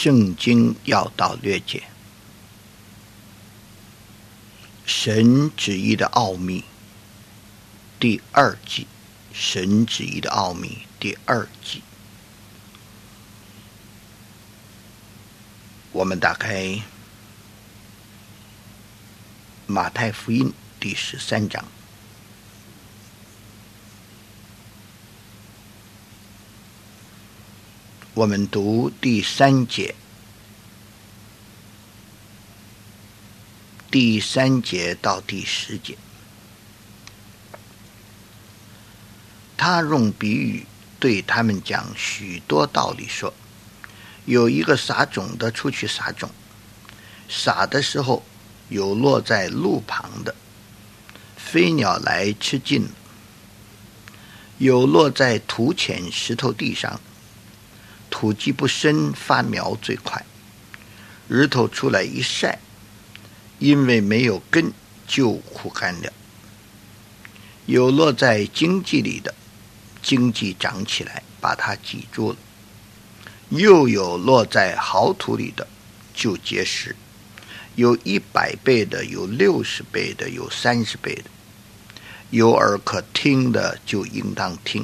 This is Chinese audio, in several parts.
圣经要道略解，神旨意的奥秘第二季，神旨意的奥秘第二季。我们打开马太福音第13章，我们读第3节，第3节到第10节。他用比喻对他们讲许多道理，说有一个撒种的出去撒种，撒的时候有落在路旁的，飞鸟来吃尽了；有落在土浅石头地上，土既不深，发苗最快，日头出来一晒，因为没有根就枯干了；有落在荆棘里的，荆棘长起来把它挤住了；又有落在好土里的，就结实，有100倍的，有60倍的，有30倍的。有耳可听的就应当听。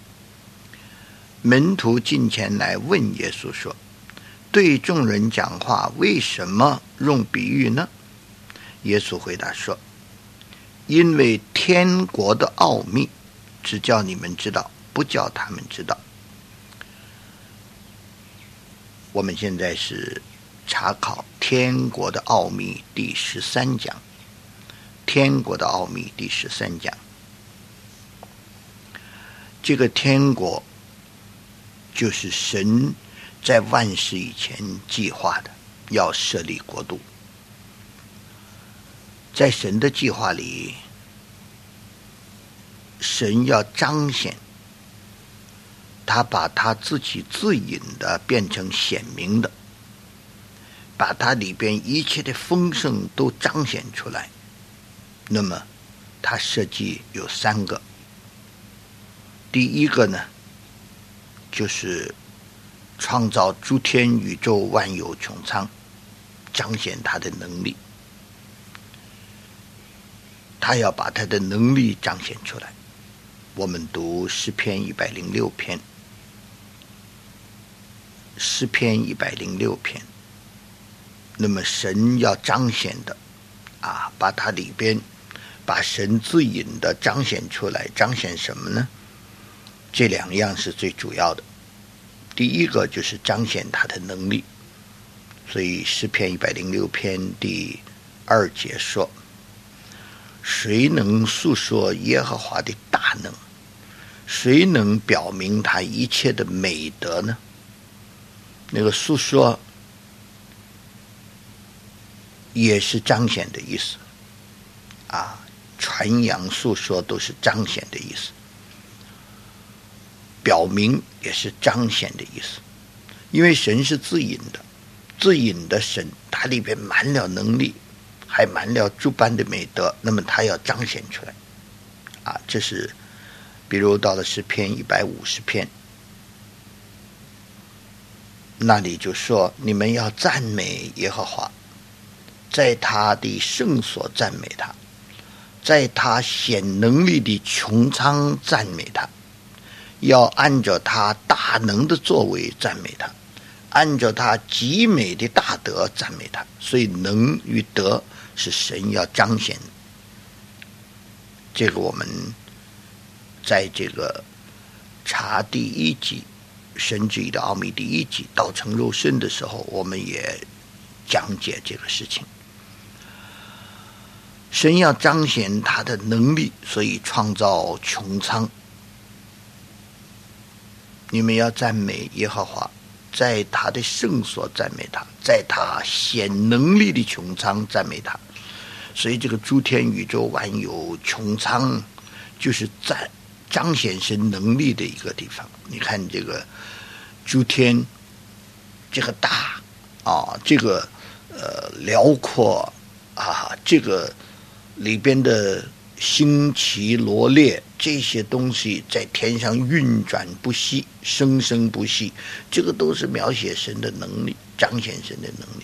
门徒近前来问耶稣说，对众人讲话为什么用比喻呢？耶稣回答说，因为天国的奥秘只叫你们知道，不叫他们知道。我们现在是查考天国的奥秘第13讲，天国的奥秘第13讲。这个天国就是神在万事以前计划的，要设立国度。在神的计划里，神要彰显，他把他自己自隐的变成显明的，把他里边一切的丰盛都彰显出来。那么他设计有3个。第一个呢，就是创造诸天宇宙万有穹苍，彰显他的能力。他要把他的能力彰显出来。我们读诗篇106篇，诗篇106篇。那么神要彰显的把它里边把神自隐的彰显出来。彰显什么呢？这2样是最主要的。第一个就是彰显他的能力，所以诗篇106篇第2节说，谁能诉说耶和华的大能？谁能表明他一切的美德呢？那个诉说也是彰显的意思传扬诉说都是彰显的意思，表明也是彰显的意思。因为神是自隐的，自隐的神，他里边满了能力，还满了诸般的美德，那么他要彰显出来这是比如到了诗篇150篇，那里就说，你们要赞美耶和华，在他的圣所赞美他，在他显能力的穹苍赞美他，要按照他大能的作为赞美他，按照他极美的大德赞美他。所以能与德是神要彰显的。这个我们在这个查第1集神旨意的奥秘第1集道成肉身的时候，我们也讲解这个事情。神要彰显他的能力，所以创造穹苍。你们要赞美耶和华，在他的圣所赞美他，在他显能力的穹苍赞美他。所以这个诸天宇宙万有穹苍就是彰显神能力的一个地方。你看这个诸天，这个大这个辽阔这个里边的星旗罗列，这些东西在天上运转不息，生生不息，这个都是描写神的能力彰显神的能力。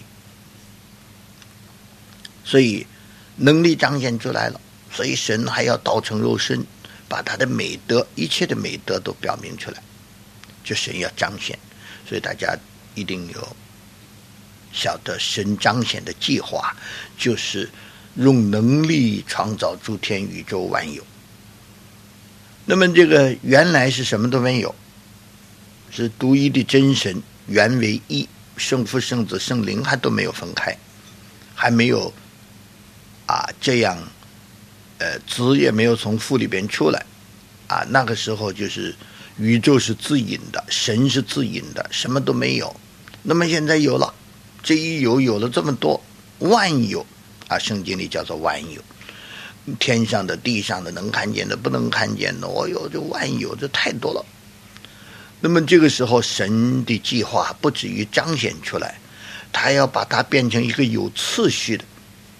所以能力彰显出来了，所以神还要道成肉身，把他的美德，一切的美德都表明出来，就神要彰显。所以大家一定有晓得神彰显的计划，就是用能力创造诸天宇宙万有。那么这个原来是什么都没有，是独一的真神，原为一，圣父圣子圣灵还都没有分开，还没有这样子也没有从父里边出来那个时候就是宇宙是自隐的，神是自隐的，什么都没有。那么现在有了，这一有了这么多万有圣经里叫做万有，天上的地上的，能看见的不能看见的，这万有，这太多了。那么这个时候神的计划不止于彰显出来，他要把它变成一个有次序的，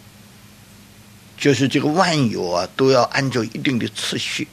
就是这个万有都要按照一定的次序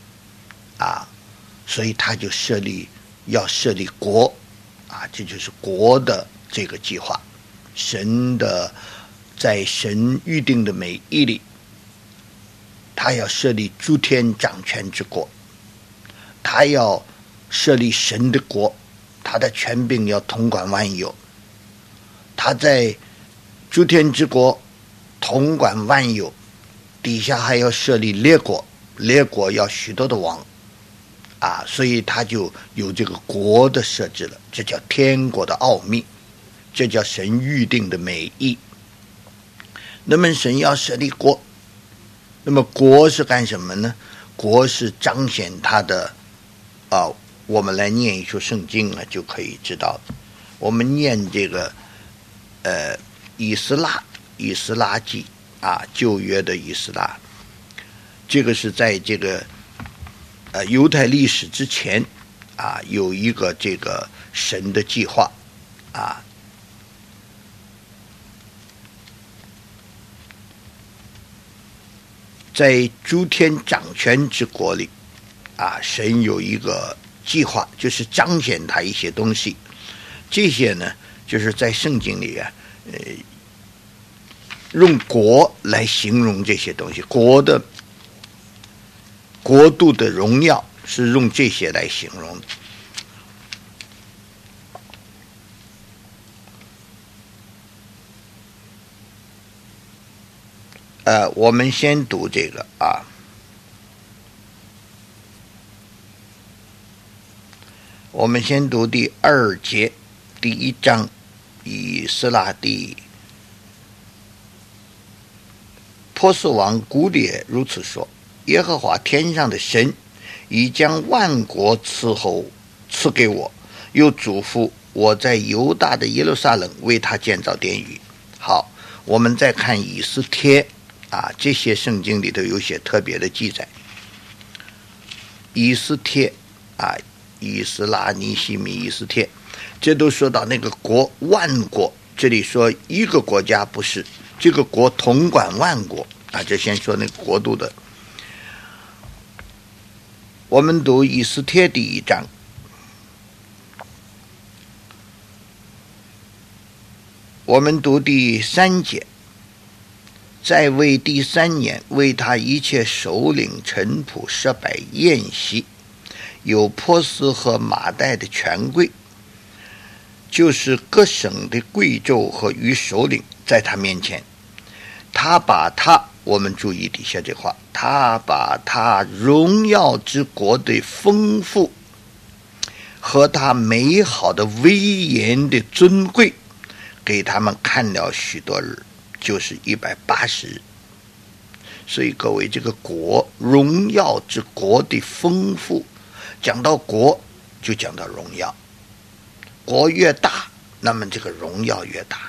所以他就要设立国这就是国的这个计划。神的在神预定的美意里，他要设立诸天掌权之国，他要设立神的国，他的权柄要统管万有，他在诸天之国统管万有，底下还要设立列国，列国要许多的王所以他就有这个国的设置了，这叫天国的奥秘，这叫神预定的美意。那么神要设立国，那么国是干什么呢？国是彰显他的我们来念一处圣经就可以知道。我们念这个以斯拉记旧约的以斯拉，这个是在这个犹太历史之前有一个这个神的计划在诸天掌权之国里神有一个计划，就是彰显他一些东西。这些呢就是在圣经里用国来形容这些东西，国度的荣耀是用这些来形容的。我们先读这个我们先读第2节，第1章，以斯拉第波斯王古列如此说：耶和华天上的神已将万国赐给我，又嘱咐我在犹大的耶路撒冷为他建造殿宇。好，我们再看以斯帖这些圣经里头有些特别的记载。以斯帖以斯拉、尼西米、以斯帖，这都说到那个国，万国。这里说一个国家不是，这个国统管万国这先说那个国度的。我们读以斯帖第1章，我们读第3节。在位第3年，为他一切首领臣仆设摆宴席，有波斯和马代的权贵，就是各省的贵胄和与首领，在他面前。我们注意底下这话，他把他荣耀之国的丰富和他美好的威严的尊贵给他们看了许多日，就是180日。所以各位，这个国，荣耀之国的丰富，讲到国就讲到荣耀，国越大，那么这个荣耀越大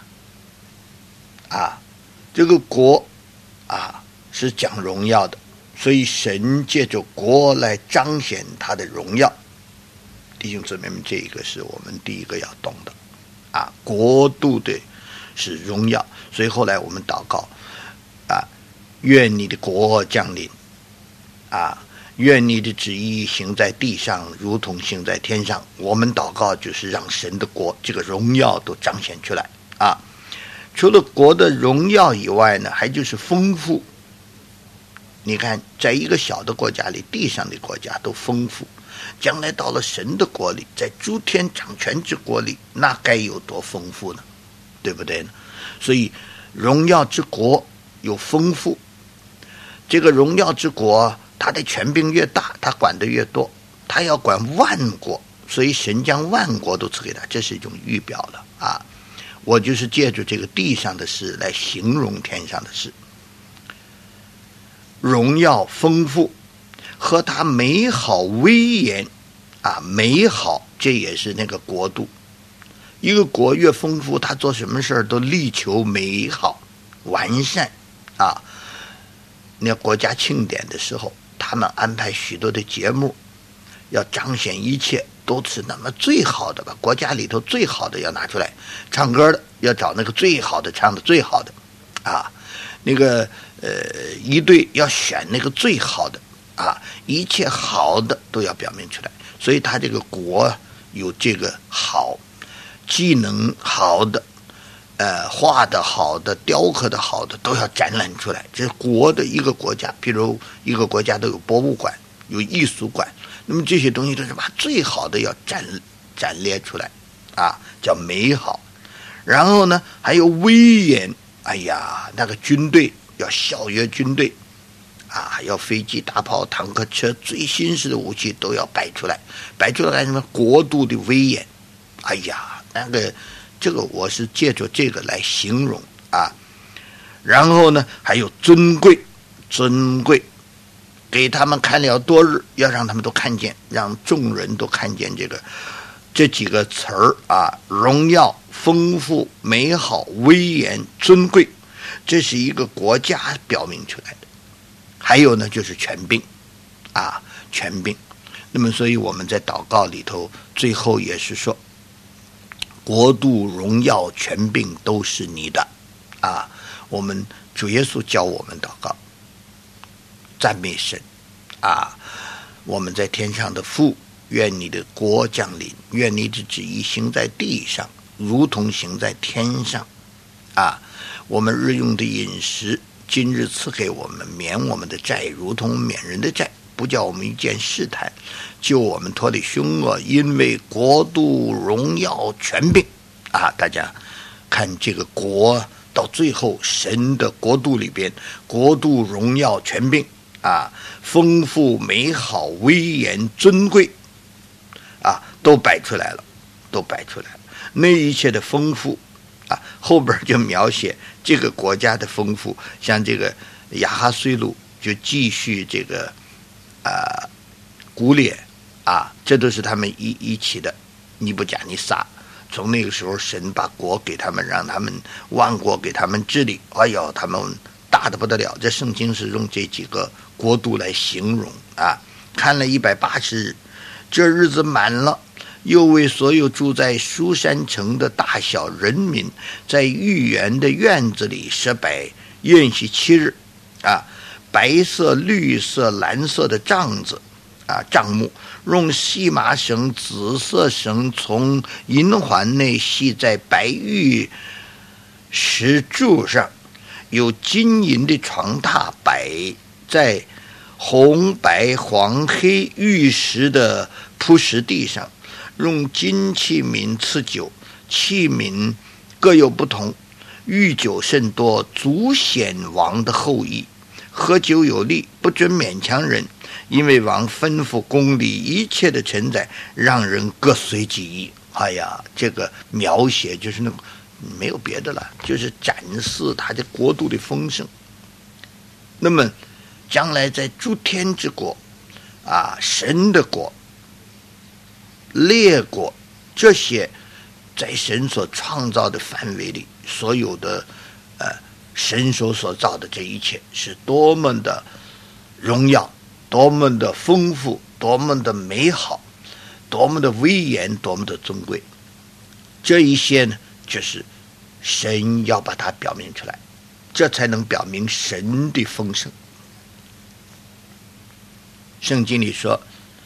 这个国是讲荣耀的，所以神借着国来彰显他的荣耀。弟兄姊妹们，这个是我们第一个要懂的国度的是荣耀。所以后来我们祷告愿你的国降临愿你的旨意行在地上，如同行在天上。我们祷告就是让神的国这个荣耀都彰显出来啊！除了国的荣耀以外呢，还就是丰富。你看，在一个小的国家里，地上的国家都丰富，将来到了神的国里，在诸天掌权之国里，那该有多丰富呢？对不对呢？所以荣耀之国有丰富，这个荣耀之国他的权柄越大，他管得越多，他要管万国，所以神将万国都赐给他，这是一种预表了啊！我就是借助这个地上的事来形容天上的事。荣耀丰富和他美好威严啊，美好这也是那个国度。一个国越丰富，他做什么事儿都力求美好完善啊。那国家庆典的时候，他们安排许多的节目，要彰显一切都是那么最好的，把国家里头最好的要拿出来。唱歌的要找那个最好的，唱的最好的啊。那个一队要选那个最好的啊，一切好的都要表明出来。所以他这个国有这个好，技能好的，画的好的，雕刻的好的都要展览出来。这是国的一个国家，比如一个国家都有博物馆，有艺术馆，那么这些东西都是把最好的要展列出来啊，叫美好。然后呢，还有威严。哎呀，那个军队要效约军队啊，要飞机、大炮、坦克车，最新式的武器都要摆出来。摆出来干什么？国度的威严。哎呀，这个我是借着这个来形容啊。然后呢，还有尊贵，给他们看了多日，要让他们都看见，让众人都看见这几个词儿啊，荣耀、丰富、美好、威严、尊贵，这是一个国家表明出来的。还有呢，就是权柄啊，权柄。那么，所以我们在祷告里头，最后也是说，国度、荣耀、权柄都是你的啊。我们主耶稣教我们祷告，赞美神啊！我们在天上的父，愿你的国降临，愿你的旨意行在地上，如同行在天上啊！我们日用的饮食，今日赐给我们，免我们的债，如同免人的债，不叫我们遇见试探，救我们脱离凶恶，因为国度、荣耀、权柄啊！大家看这个国到最后，神的国度里边，国度、荣耀、权柄啊，丰富、美好、威严、尊贵啊，都摆出来了。那一切的丰富啊，后边就描写这个国家的丰富，像这个亚哈随鲁就继续这个古列啊，这都是他们一起的尼布甲尼撒。从那个时候，神把国给他们，让他们万国给他们治理。哎呦，他们大的不得了。这圣经是用这几个国度来形容啊。看了180日，这日子满了，又为所有住在书珊城的大小人民，在御园的院子里设摆宴席7日啊，白色、绿色、蓝色的帐子啊，帐幕用细麻绳、紫色绳从银环内系在白玉石柱上，有金银的床榻摆在红白黄黑玉石的铺石地上，用金器皿赐酒，器皿各有不同，御酒甚多，足显王的后裔。喝酒有力，不准勉强人，因为王吩咐宫里一切的臣宰，让人各随己意。哎呀，这个描写就是那种没有别的了，就是展示他的国度的丰盛。那么将来在诸天之国啊，神的国、列国，这些在神所创造的范围里，所有的神所造的这一切是多么的荣耀，多么的丰富，多么的美好，多么的威严，多么的尊贵。这一些呢，就是神要把它表明出来，这才能表明神的丰盛。 圣经里说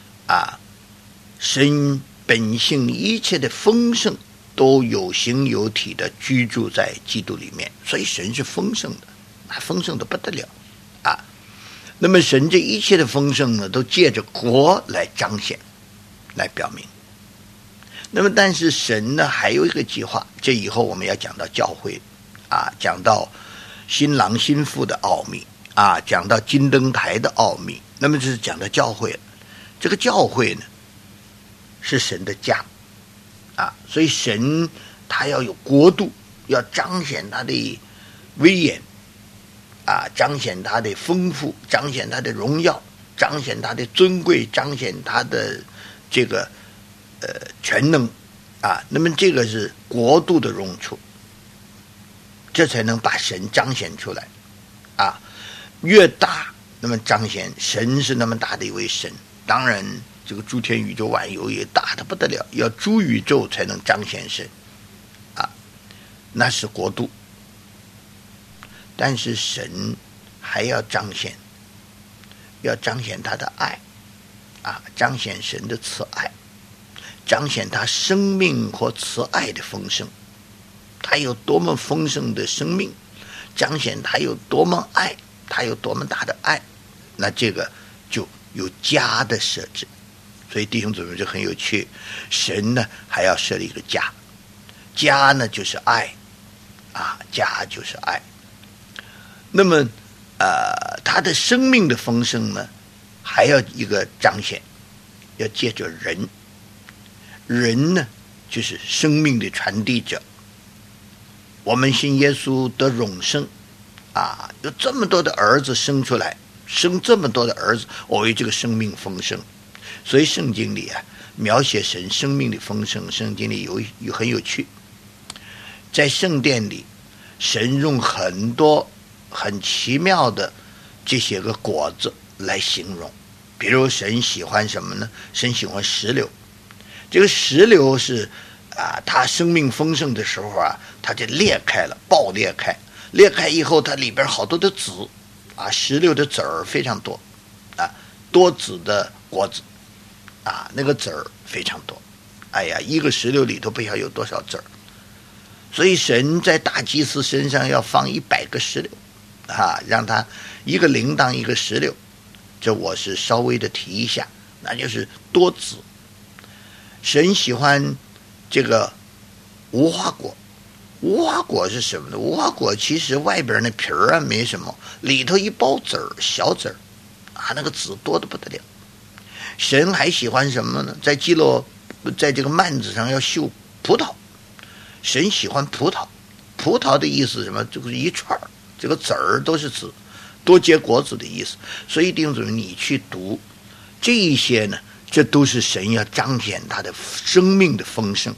神本性一切的丰盛都有形有体的居住在基督里面，所以神是丰盛的，丰盛的不得了那么神这一切的丰盛呢，都借着国来彰显，来表明。那么但是神呢还有一个计划，这以后我们要讲到教会讲到新郎新妇的奥秘讲到金灯台的奥秘，那么这是讲到教会了。这个教会呢是神的家所以神他要有国度，要彰显他的威严彰显他的丰富，彰显他的荣耀，彰显他的尊贵，彰显他的这个全能那么这个是国度的用处，这才能把神彰显出来越大那么彰显神是那么大的一位神。当然这个诸天宇宙万有也大得不得了，要诸宇宙才能彰显神那是国度。但是神还要彰显他的爱彰显神的慈爱，彰显他生命或慈爱的丰盛。他有多么丰盛的生命，彰显他有多么爱，他有多么大的爱，那这个就有家的设置。所以弟兄姊妹就很有趣，神呢还要设立一个家，家呢就是爱家就是爱。那么他的生命的丰盛呢还要一个彰显，要借着人呢就是生命的传递者。我们信耶稣得永生有这么多的儿子生出来，生这么多的儿子，为这个生命丰盛。所以圣经里描写神生命的丰盛，圣经里有很有趣。在圣殿里，神用很多很奇妙的这些个果子来形容。比如神喜欢什么呢？神喜欢石榴。这个石榴是它生命丰盛的时候它就裂开了，爆裂开，裂开以后它里边好多的籽石榴的籽儿非常多多籽的果子那个籽儿非常多，一个石榴里头不晓得有多少籽儿。所以神在大祭司身上要放100个石榴让他一个铃铛一个石榴。这我是稍微的提一下，那就是多籽。神喜欢这个无花果。无花果是什么呢？无花果其实外边那皮儿没什么，里头一包籽儿，小籽儿那个籽多得不得了。神还喜欢什么呢？在这个幔子上要绣葡萄。神喜欢葡萄。葡萄的意思是什么？就是一串，这个籽儿都是籽，多结果子的意思。所以弟兄姊妹，你去读这一些呢，这都是神要彰显他的生命的丰盛。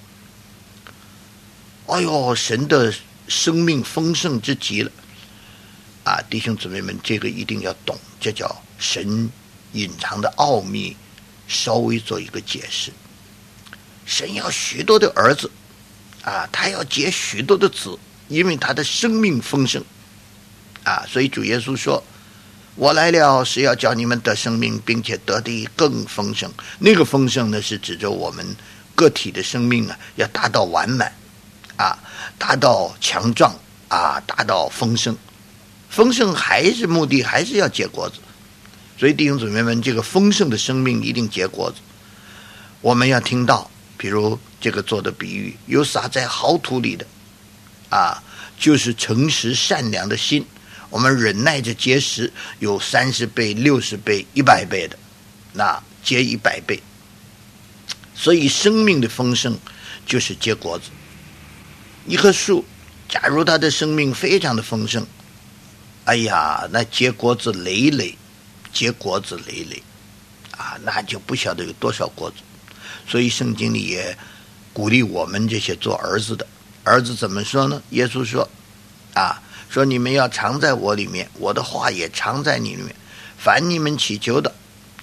神的生命丰盛之极了弟兄姊妹们，这个一定要懂，这叫神隐藏的奥秘，稍微做一个解释。神要许多的儿子他要结许多的子，因为他的生命丰盛所以主耶稣说，我来了是要叫你们得生命，并且得的更丰盛。那个丰盛呢，是指着我们个体的生命要达到完满达到强壮达到丰盛。丰盛还是目的，还是要结果子。所以弟兄姊妹们，这个丰盛的生命一定结果子。我们要听到，比如这个做的比喻，有撒在好土里的就是诚实善良的心，我们忍耐着结实，有30倍、60倍、100倍的，那结100倍。所以生命的丰盛就是结果子。一棵树，假如它的生命非常的丰盛，那结果子累累，结果子累累那就不晓得有多少果子。所以圣经里也鼓励我们这些做儿子的，儿子怎么说呢？耶稣说说你们要常在我里面，我的话也常在你里面，凡你们祈求的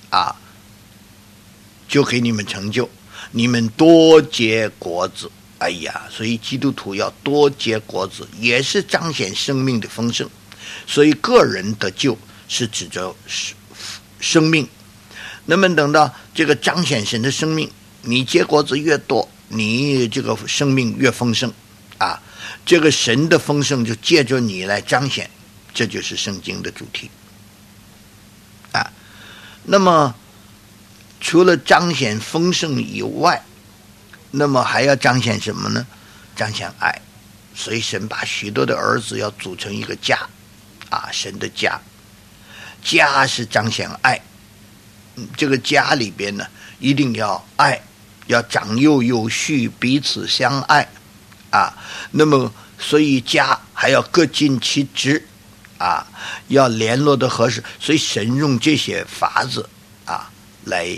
就给你们成就，你们多结果子。所以基督徒要多结果子，也是彰显生命的丰盛。所以个人得救是指着生命， 那么等到这个彰显神的生命，你结果子越多，你这个生命越丰盛啊，这个神的丰盛就借着你来彰显，这就是圣经的主题啊。那么除了彰显丰盛以外，那么还要彰显什么呢？彰显爱。所以神把许多的儿子要组成一个家啊，神的家，家是彰显爱。这个家里边呢，一定要爱，要长幼有序，彼此相爱啊。那么所以家还要各尽其职啊，要联络的合适。所以神用这些法子啊来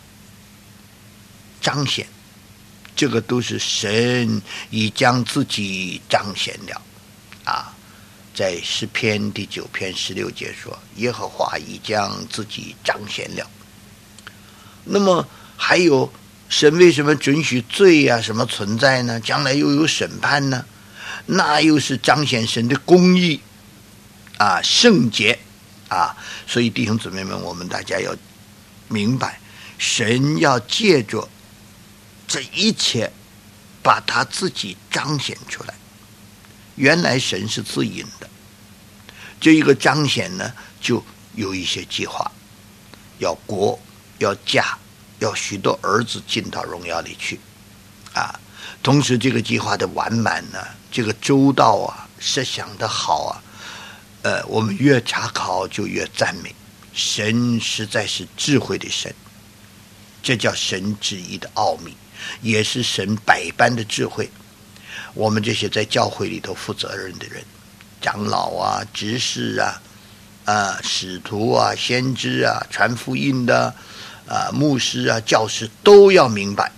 彰显，这个都是神已将自己彰显了啊。在诗篇第9篇16节说，耶和华已将自己彰显了。那么还有神为什么准许罪啊什么存在呢？将来又有审判呢？那又是彰显神的公义啊，圣洁啊。所以弟兄姊妹们，我们大家要明白，神要借着这一切把他自己彰显出来。原来神是自隐的，这一个彰显呢，就有一些计划，要国，要家，要许多儿子进到荣耀里去啊。同时这个计划的完满呢，这个周到啊，设想的好啊，我们越查考就越赞美神，实在是智慧的神。这叫神旨意的奥秘，也是神百般的智慧。我们这些在教会里头负责任的人，长老啊、执事啊、使徒啊、先知啊、传福音的牧师啊、教师，都要明白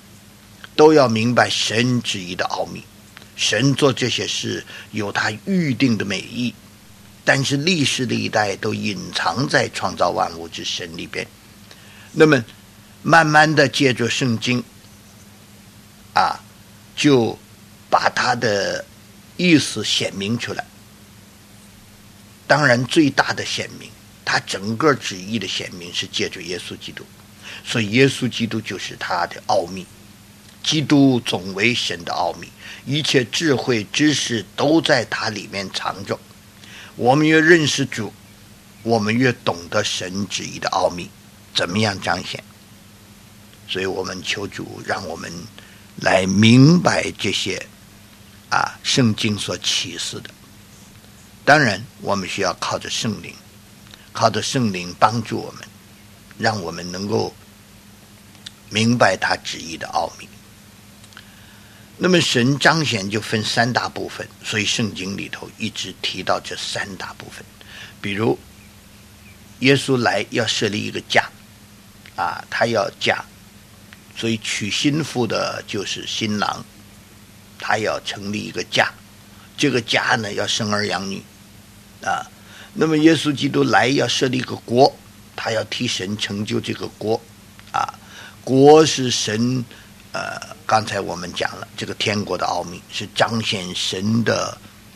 神旨意的奥秘。神做这些事有他预定的美意，但是历史的一代都隐藏在创造万物之神里边。那么慢慢的借着圣经啊，就把他的意思显明出来。当然最大的显明，他整个旨意的显明是借着耶稣基督，所以耶稣基督就是他的奥秘。基督总为神的奥秘，一切智慧知识都在他里面藏着。我们越认识主，我们越懂得神旨意的奥秘怎么样彰显。所以我们求主让我们来明白这些圣经所启示的。当然我们需要靠着圣灵帮助我们，让我们能够明白他旨意的奥秘。那么神彰显就分3大部分，所以圣经里头一直提到这3大部分。比如耶稣来要设立一个家他要家，所以娶新妇的就是新郎，他要成立一个家，这个家呢要生儿养女那么耶稣基督来要设立一个国，他要替神成就这个国国是神刚才我们讲了，这个天国的奥秘是彰显神的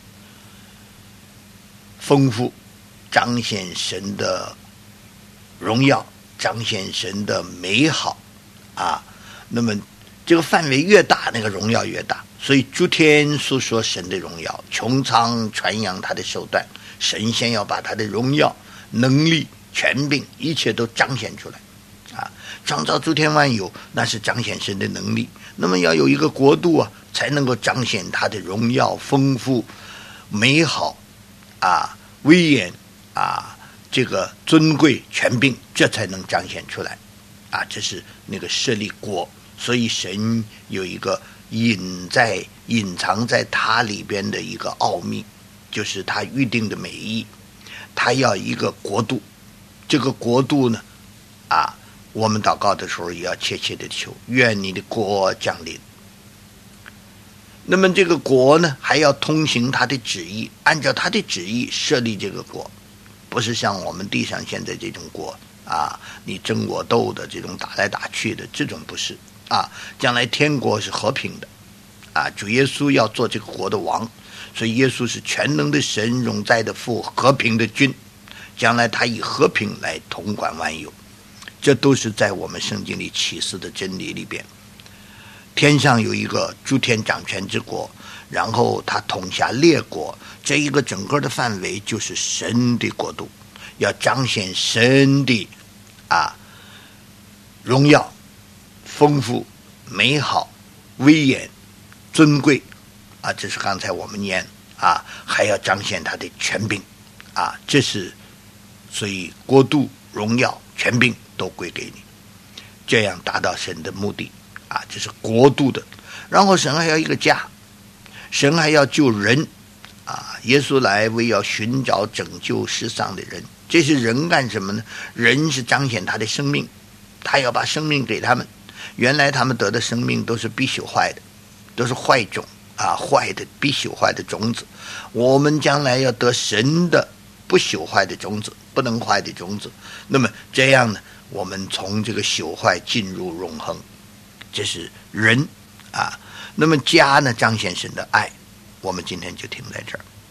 丰富，彰显神的荣耀，彰显神的美好那么这个范围越大，那个荣耀越大。所以诸天诉说神的荣耀，穹苍传扬他的手段。神仙要把他的荣耀、能力、权柄一切都彰显出来创造诸天万有，那是彰显神的能力。那么要有一个国度才能够彰显他的荣耀、丰富、美好威严这个尊贵、权柄，这才能彰显出来这是那个设立国。所以神有一个隐藏在他里边的一个奥秘，就是他预定的美意。他要一个国度，这个国度呢我们祷告的时候也要切切的求，愿你的国降临。那么这个国呢，还要通行他的旨意，按照他的旨意设立这个国，不是像我们地上现在这种国你争我斗的这种打来打去的，这种不是将来天国是和平的主耶稣要做这个国的王，所以耶稣是全能的神，永在的父，和平的君，将来他以和平来统管万有。 这都是在我们圣经里启示的真理里边。天上有一个诸天掌权之国，然后他统辖列国，这一个整个的范围就是神的国度，要彰显神的荣耀、丰富、美好、威严、尊贵这是刚才我们念还要彰显他的权柄这是所以国度、荣耀、权柄都归给你，这样达到神的目的这是国度的。然后神还要一个家，神还要救人耶稣来为要寻找拯救世上的人。这是人干什么呢？人是彰显他的生命，他要把生命给他们。原来他们得的生命都是必朽坏的，都是坏种坏的必朽坏的种子。我们将来要得神的不朽坏的种子，不能坏的种子。那么这样呢，我们从这个朽坏进入永恒，这是人那么家呢，彰显神的爱。我们今天就停在这儿。